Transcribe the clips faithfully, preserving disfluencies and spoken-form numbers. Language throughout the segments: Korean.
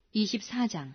이십사 장.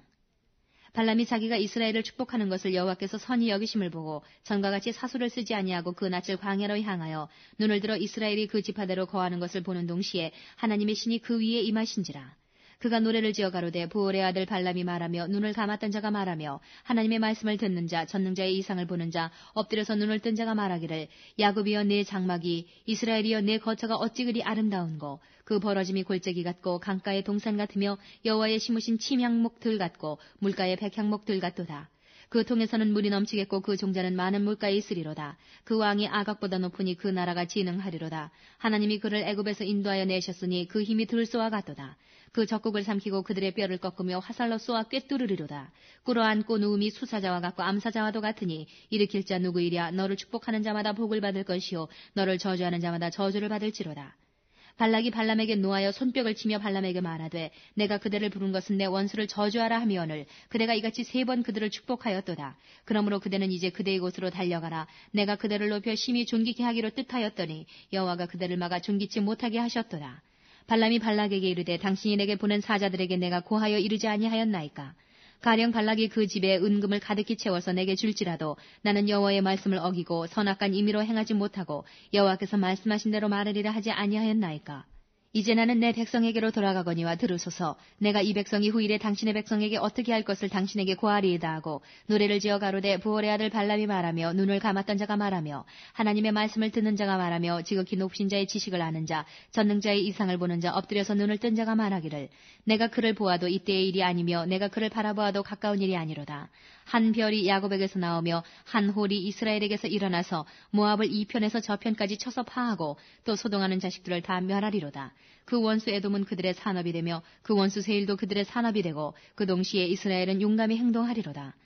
발람이 자기가 이스라엘을 축복하는 것을 여호와께서 선히 여기심을 보고 전과 같이 사수를 쓰지 아니하고 그 낯을 광야로 향하여 눈을 들어 이스라엘이 그 지파대로 거하는 것을 보는 동시에 하나님의 신이 그 위에 임하신지라. 그가 노래를 지어 가로되 부올의 아들 발람이 말하며 눈을 감았던 자가 말하며 하나님의 말씀을 듣는 자 전능자의 이상을 보는 자 엎드려서 눈을 뜬 자가 말하기를 야곱이여 내 장막이 이스라엘이여 내 거처가 어찌 그리 아름다운고 그 벌어짐이 골짜기 같고 강가의 동산 같으며 여호와의 심으신 침향목들 같고 물가의 백향목들 같도다. 그 통에서는 물이 넘치겠고 그 종자는 많은 물가에 있으리로다. 그 왕이 아각보다 높으니 그 나라가 진흥하리로다. 하나님이 그를 애굽에서 인도하여 내셨으니 그 힘이 들소와 같도다. 그 적국을 삼키고 그들의 뼈를 꺾으며 화살로 쏘아 꿰뚫으리로다. 꿇어앉고 누움이 수사자와 같고 암사자와도 같으니 일으킬 자 누구이랴. 너를 축복하는 자마다 복을 받을 것이요 너를 저주하는 자마다 저주를 받을지로다. 발락이 발람에게 노하여 손뼉을 치며 발람에게 말하되 내가 그대를 부른 것은 내 원수를 저주하라 하미오늘 그대가 이같이 세 번 그들을 축복하였도다. 그러므로 그대는 이제 그대의 곳으로 달려가라. 내가 그대를 높여 심히 존귀케 하기로 뜻하였더니 여호와가 그대를 막아 존귀치 못하게 하셨도다. 발람이 발락에게 이르되 당신이 내게 보낸 사자들에게 내가 고하여 이르지 아니하였나이까. 가령 발락이 그 집에 은금을 가득히 채워서 내게 줄지라도 나는 여호와의 말씀을 어기고 선악간 임의로 행하지 못하고 여호와께서 말씀하신 대로 말하리라 하지 아니하였나이까. 이제 나는 내 백성에게로 돌아가거니와 들으소서. 내가 이 백성이 후일에 당신의 백성에게 어떻게 할 것을 당신에게 고하리이다 하고 노래를 지어 가로되 부올의 아들 발람이 말하며 눈을 감았던 자가 말하며 하나님의 말씀을 듣는 자가 말하며 지극히 높으신 자의 지식을 아는 자 전능자의 이상을 보는 자 엎드려서 눈을 뜬 자가 말하기를 내가 그를 보아도 이때의 일이 아니며 내가 그를 바라보아도 가까운 일이 아니로다. 한 별이 야곱에게서 나오며 한 홀이 이스라엘에게서 일어나서 모압을 이 편에서 저 편까지 쳐서 파하고 또 소동하는 자식들을 다 멸하리로다. 그 원수 에돔은 그들의 산업이 되며 그 원수 세일도 그들의 산업이 되고 그 동시에 이스라엘은 용감히 행동하리로다.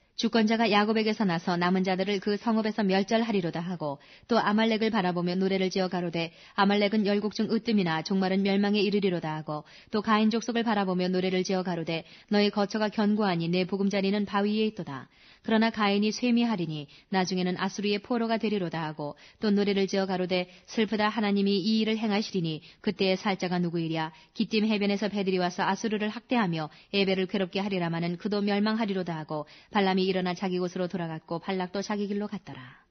주권자가 야곱에게서 나서 남은 자들을 그 성읍에서 멸절하리로다 하고 또 아말렉을 바라보며 노래를 지어 가로되 아말렉은 열국 중 으뜸이나 종말은 멸망에 이르리로다 하고 또 가인 족속을 바라보며 노래를 지어 가로되 너희 거처가 견고하니 내 보금자리는 바위에 있도다. 그러나 가인이 쇠미하리니 나중에는 아수르의 포로가 되리로다 하고 또 노래를 지어 가로되 슬프다 하나님이 이 일을 행하시리니 그때의 살자가 누구이랴. 기띔 해변에서 배들이 와서 아수르를 학대하며 에벨을 괴롭게 하리라마는 그도 멸망하리로다 하고 발람이 일어나 자기 곳으로 돌아갔고 발락도 자기 길로 갔더라.